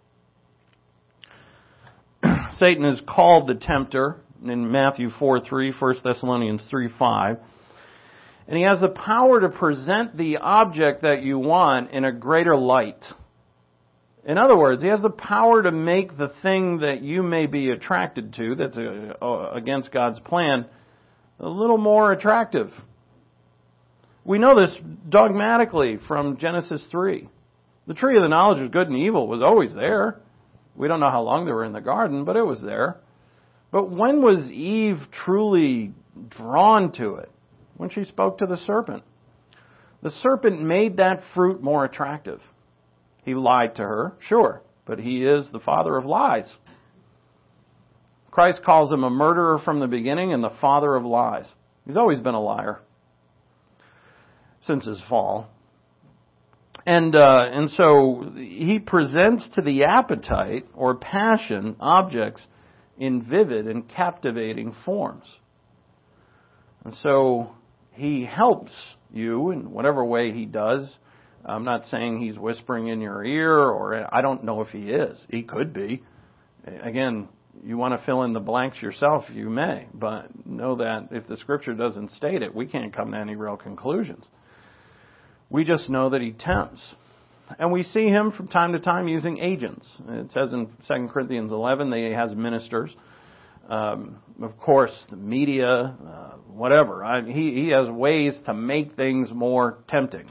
Speaker 2: Satan is called the tempter in Matthew four three, First Thessalonians three five. And he has the power to present the object that you want in a greater light. In other words, he has the power to make the thing that you may be attracted to, that's against God's plan, a little more attractive. We know this dogmatically from Genesis three. The tree of the knowledge of good and evil was always there. We don't know how long they were in the garden, but it was there. But when was Eve truly drawn to it? When she spoke to the serpent. The serpent made that fruit more attractive. He lied to her, sure, but he is the father of lies. Christ calls him a murderer from the beginning and the father of lies. He's always been a liar since his fall. And uh, and so he presents to the appetite or passion objects in vivid and captivating forms. And so he helps you in whatever way he does. I'm not saying he's whispering in your ear, or I don't know if he is. He could be. Again, you want to fill in the blanks yourself, you may. But know that if the Scripture doesn't state it, we can't come to any real conclusions. We just know that he tempts. And we see him from time to time using agents. It says in Second Corinthians eleven that he has ministers. Um, of course, the media, uh, whatever. I, he, he has ways to make things more tempting.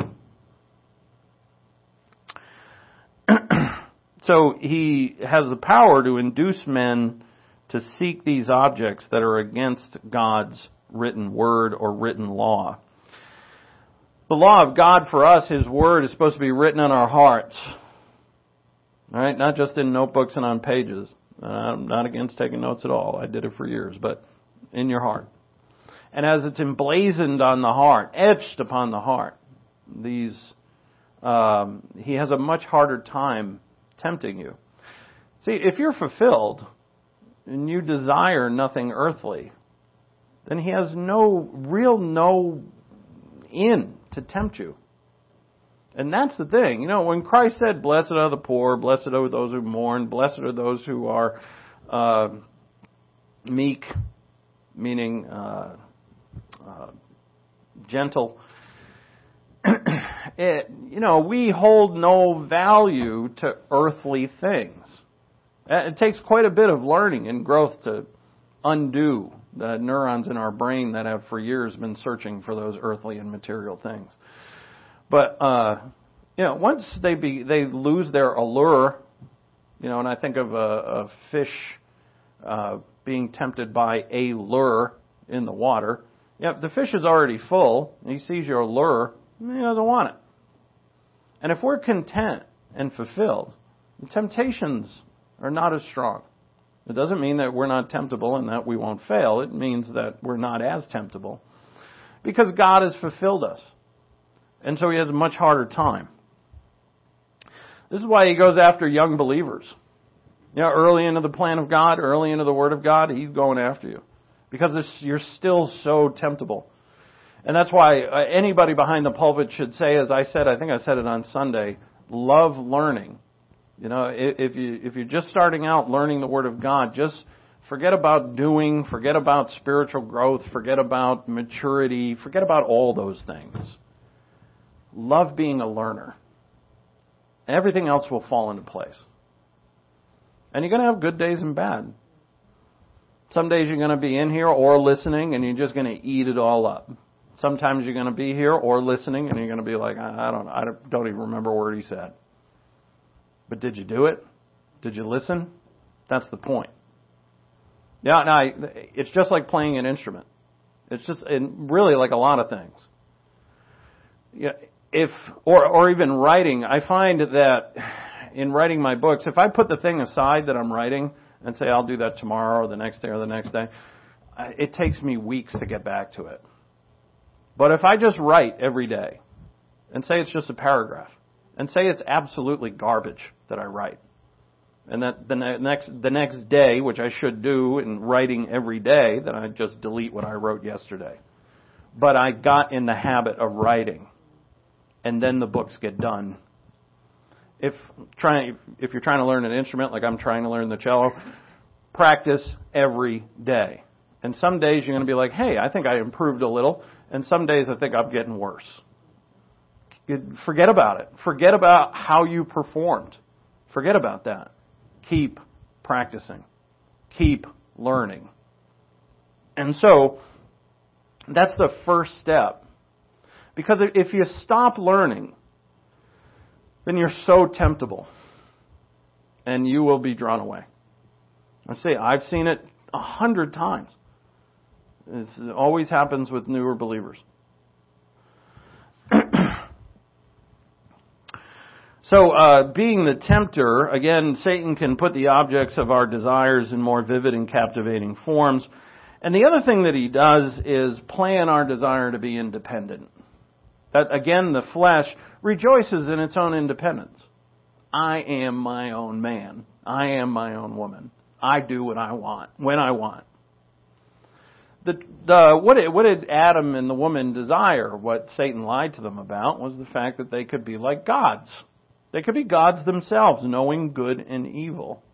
Speaker 2: So he has the power to induce men to seek these objects that are against God's written word or written law. The law of God for us, His Word, is supposed to be written on our hearts. All right, not just in notebooks and on pages. Uh, I'm not against taking notes at all. I did it for years, but in your heart. And as it's emblazoned on the heart, etched upon the heart, these um, He has a much harder time tempting you. See, if you're fulfilled and you desire nothing earthly, then He has no real no in to tempt you. And that's the thing. You know, when Christ said, blessed are the poor, blessed are those who mourn, blessed are those who are uh, meek, meaning uh, uh, gentle, it, you know, we hold no value to earthly things. It takes quite a bit of learning and growth to undo the neurons in our brain that have for years been searching for those earthly and material things. But, uh, you know, once they be, they lose their allure, you know, and I think of a, a fish uh, being tempted by a lure in the water. Yeah, the fish is already full, and he sees your lure, and he doesn't want it. And if we're content and fulfilled, the temptations are not as strong. It doesn't mean that we're not temptable and that we won't fail. It means that we're not as temptable. Because God has fulfilled us. And so He has a much harder time. This is why He goes after young believers. You know, early into the plan of God, early into the Word of God, He's going after you. Because you're still so temptable. And that's why anybody behind the pulpit should say, as I said, I think I said it on Sunday, love learning. You know, if you if you're just starting out learning the Word of God, just forget about doing, forget about spiritual growth, forget about maturity, forget about all those things. Love being a learner. Everything else will fall into place. And you're going to have good days and bad. Some days you're going to be in here or listening and you're just going to eat it all up. Sometimes you're going to be here or listening and you're going to be like, I don't know, I don't even remember a word he said. But did you do it? Did you listen? That's the point. Yeah, now it's just like playing an instrument. It's just and really like a lot of things. Yeah, if or or even writing, I find that in writing my books, if I put the thing aside that I'm writing and say I'll do that tomorrow or the next day or the next day, it takes me weeks to get back to it. But if I just write every day, and say it's just a paragraph, and say it's absolutely garbage that I write, and that the next the next day, which I should do in writing every day, then I just delete what I wrote yesterday. But I got in the habit of writing, and then the books get done. If trying, if you're trying to learn an instrument, like I'm trying to learn the cello, practice every day. And some days you're going to be like, hey, I think I improved a little, and some days I think I'm getting worse. Forget about it. Forget about how you performed. Forget about that. Keep practicing. Keep learning. And so, that's the first step. Because if you stop learning, then you're so temptable. And you will be drawn away. I say, I've seen it a hundred times. It always happens with newer believers. So, uh, being the tempter, again, Satan can put the objects of our desires in more vivid and captivating forms. And the other thing that he does is plan our desire to be independent. That, again, the flesh rejoices in its own independence. I am my own man. I am my own woman. I do what I want, when I want. The, the, what, did, what did Adam and the woman desire? What Satan lied to them about was the fact that they could be like gods. They could be gods themselves, knowing good and evil.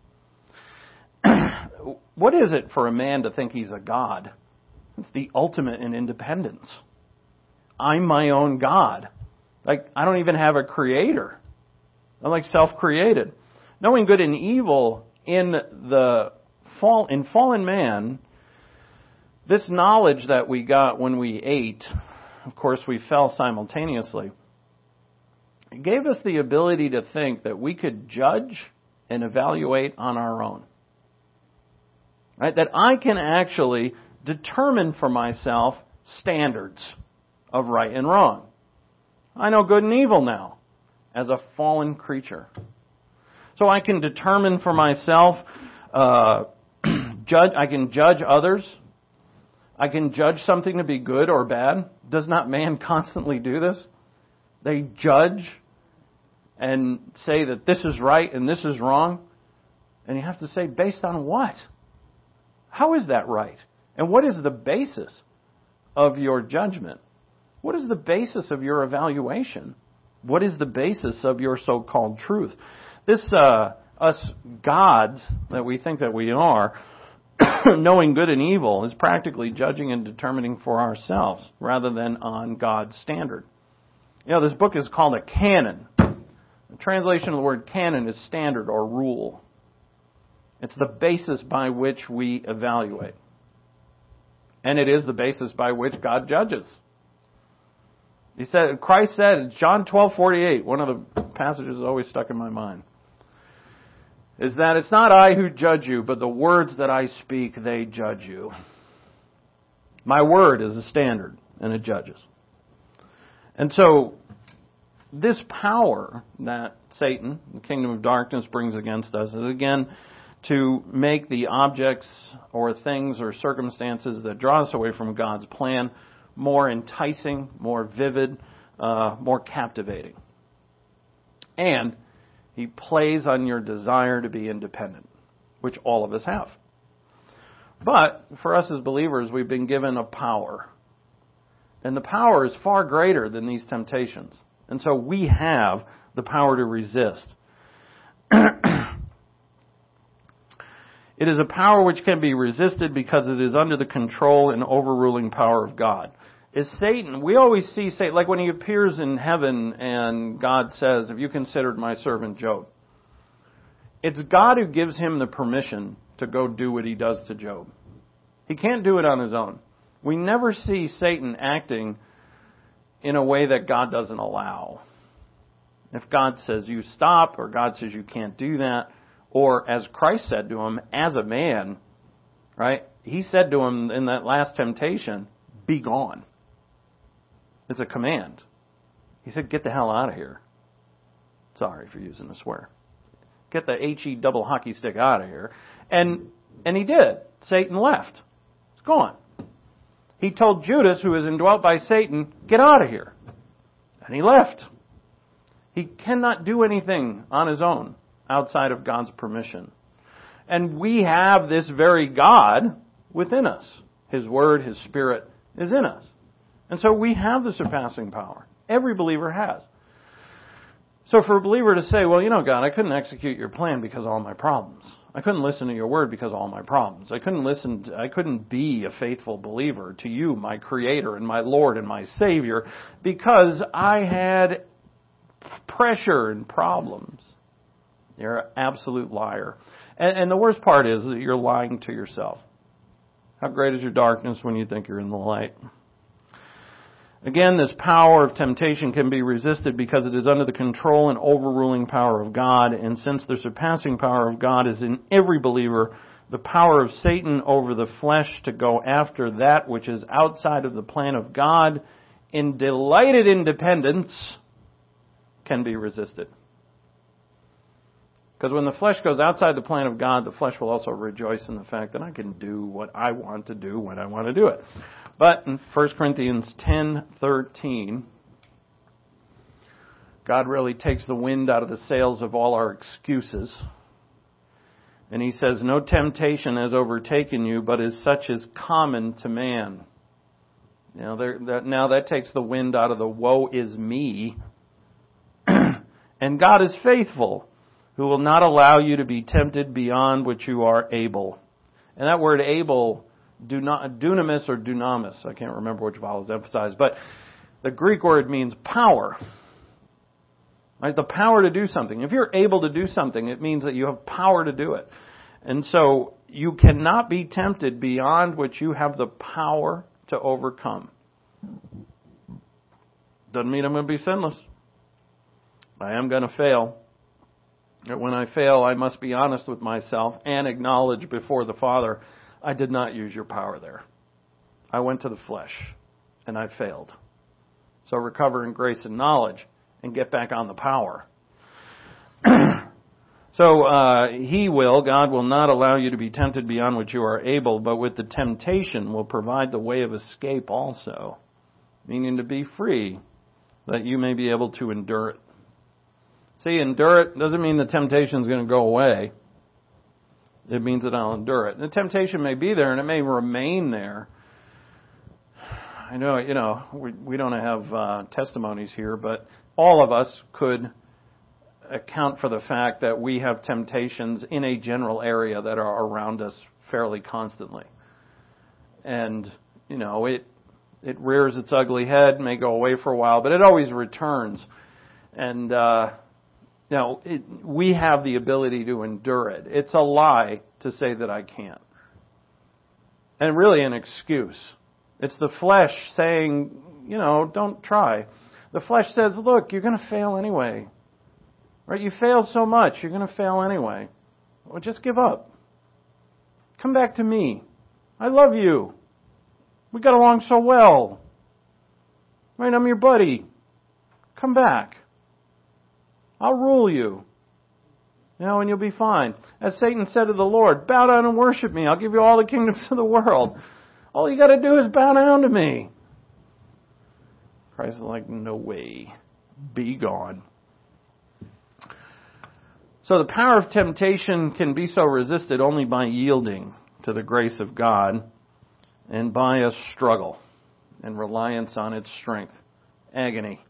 Speaker 2: What is it for a man to think he's a god? It's the ultimate in independence. I'm my own God. Like, I don't even have a creator. I'm like self-created. Knowing good and evil in the fall, in fallen man, this knowledge that we got when we ate, of course we fell simultaneously, it gave us the ability to think that we could judge and evaluate on our own. Right? That I can actually determine for myself standards of right and wrong. I know good and evil now as a fallen creature. So I can determine for myself, uh, judge. I can judge others. I can judge something to be good or bad. Does not man constantly do this? They judge and say that this is right and this is wrong. And you have to say, based on what? How is that right? And what is the basis of your judgment? What is the basis of your evaluation? What is the basis of your so-called truth? This, uh, us gods that we think that we are, knowing good and evil, is practically judging and determining for ourselves rather than on God's standard. You know, this book is called a canon. The translation of the word canon is standard or rule. It's the basis by which we evaluate. And it is the basis by which God judges. He said, Christ said in John twelve forty-eight, one of the passages that always stuck in my mind, is that it's not I who judge you, but the words that I speak, they judge you. My word is a standard, and it judges. And so, this power that Satan, the kingdom of darkness, brings against us is, again, to make the objects or things or circumstances that draw us away from God's plan more enticing, more vivid, uh, more captivating. And he plays on your desire to be independent, which all of us have. But for us as believers, we've been given a power. And the power is far greater than these temptations. And so we have the power to resist. It is a power which can be resisted because it is under the control and overruling power of God. Is Satan, we always see Satan, like when he appears in heaven and God says, have you considered my servant Job? It's God who gives him the permission to go do what he does to Job. He can't do it on his own. We never see Satan acting in a way that God doesn't allow. If God says you stop, or God says you can't do that, or as Christ said to him, as a man, right? He said to him in that last temptation, be gone. It's a command. He said, get the hell out of here. Sorry for using the swear. Get the H-E double hockey stick out of here. And and he did. Satan left. It's gone. He told Judas, who was indwelt by Satan, get out of here. And he left. He cannot do anything on his own outside of God's permission. And we have this very God within us. His Word, His Spirit is in us. And so we have the surpassing power. Every believer has. So for a believer to say, well, you know, God, I couldn't execute your plan because of all my problems. I couldn't listen to your word because of all my problems. I couldn't listen, to, I couldn't be a faithful believer to you, my Creator and my Lord and my Savior, because I had pressure and problems. You're an absolute liar. And, and the worst part is that you're lying to yourself. How great is your darkness when you think you're in the light? Again, this power of temptation can be resisted because it is under the control and overruling power of God. And since the surpassing power of God is in every believer, the power of Satan over the flesh to go after that which is outside of the plan of God in delighted independence can be resisted. Because when the flesh goes outside the plan of God, the flesh will also rejoice in the fact that I can do what I want to do when I want to do it. But in First Corinthians ten thirteen, God really takes the wind out of the sails of all our excuses. And He says, no temptation has overtaken you, but is such as common to man. You know, there, that, now that takes the wind out of the woe is me. And God is faithful, who will not allow you to be tempted beyond what you are able. And that word able, dunamis or dunamis, I can't remember which vowel is emphasized, but the Greek word means power. Right? The power to do something. If you're able to do something, it means that you have power to do it. And so you cannot be tempted beyond what you have the power to overcome. Doesn't mean I'm going to be sinless. I am going to fail. But when I fail, I must be honest with myself and acknowledge before the Father, I did not use your power there. I went to the flesh, and I failed. So recover in grace and knowledge, and get back on the power. so uh, He will, God will not allow you to be tempted beyond what you are able, but with the temptation will provide the way of escape also, meaning to be free, that you may be able to endure it. See, endure it doesn't mean the temptation is going to go away. It means that I'll endure it. And the temptation may be there and it may remain there. I know, you know, we, we don't have uh, testimonies here, but all of us could account for the fact that we have temptations in a general area that are around us fairly constantly. And, you know, it it rears its ugly head, may go away for a while, but it always returns. And, uh, you know, it, we have the ability to endure it. It's a lie to say that I can't. And really an excuse. It's the flesh saying, you know, don't try. The flesh says, look, you're going to fail anyway. Right? You failed so much, you're going to fail anyway. Well, just give up. Come back to me. I love you. We got along so well. Right? I'm your buddy. Come back. I'll rule you. You know, and you'll be fine. As Satan said to the Lord, bow down and worship me. I'll give you all the kingdoms of the world. All you got to do is bow down to me. Christ is like, no way. Be gone. So the power of temptation can be so resisted only by yielding to the grace of God and by a struggle and reliance on its strength. Agony.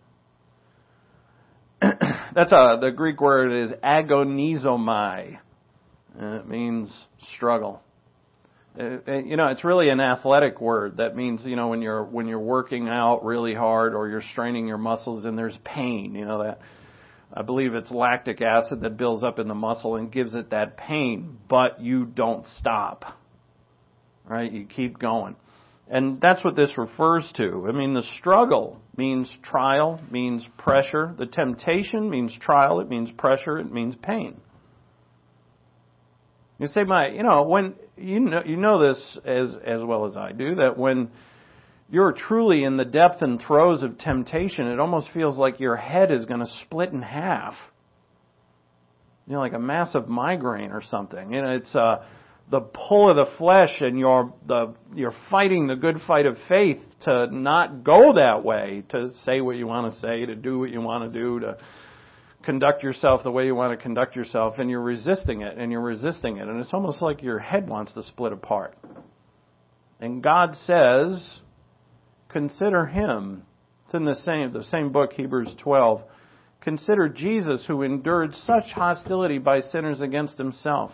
Speaker 2: That's a, the Greek word is agonizomai. And it means struggle. It, you know, it's really an athletic word. That means, you know, when you're when you're working out really hard or you're straining your muscles and there's pain, you know, that I believe it's lactic acid that builds up in the muscle and gives it that pain, but you don't stop. Right? You keep going. And that's what this refers to. I mean, the struggle means trial, means pressure. The temptation means trial, it means pressure, it means pain. You say, my, you know, when you know you know this as as well as I do, that when you're truly in the depth and throes of temptation, it almost feels like your head is going to split in half. You know, like a massive migraine or something. You know, it's uh, the pull of the flesh and you're the you're fighting the good fight of faith to not go that way, to say what you want to say, to do what you want to do, to conduct yourself the way you want to conduct yourself, and you're resisting it, and you're resisting it, and it's almost like your head wants to split apart. And God says, consider Him. It's in the same the same book, Hebrews twelve. Consider Jesus, who endured such hostility by sinners against Himself.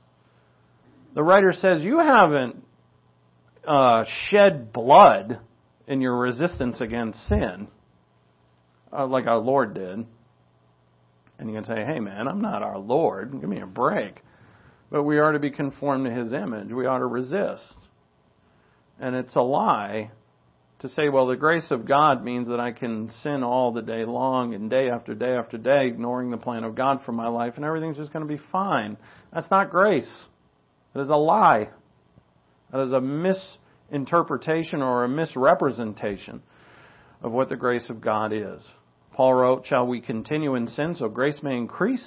Speaker 2: The writer says, you haven't uh, shed blood in your resistance against sin, uh, like our Lord did. And you can say, hey man, I'm not our Lord. Give me a break. But we are to be conformed to His image. We ought to resist. And it's a lie to say, well, the grace of God means that I can sin all the day long and day after day after day, ignoring the plan of God for my life, and everything's just going to be fine. That's not grace. It is a lie. That is a misinterpretation or a misrepresentation of what the grace of God is. Paul wrote, shall we continue in sin so grace may increase?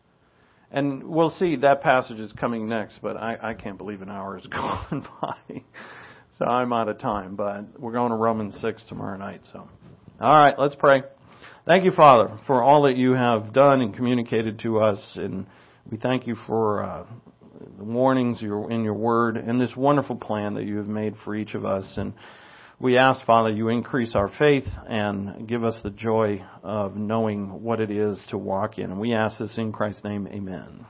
Speaker 2: And we'll see, that passage is coming next, but I, I can't believe an hour has gone by. So I'm out of time, but we're going to Romans six tomorrow night. So, all right, let's pray. Thank you, Father, for all that you have done and communicated to us. And we thank you for uh, the warnings in your word and this wonderful plan that you have made for each of us. And we ask, Father, you increase our faith and give us the joy of knowing what it is to walk in. And we ask this in Christ's name, amen.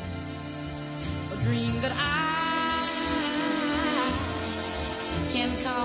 Speaker 1: Can call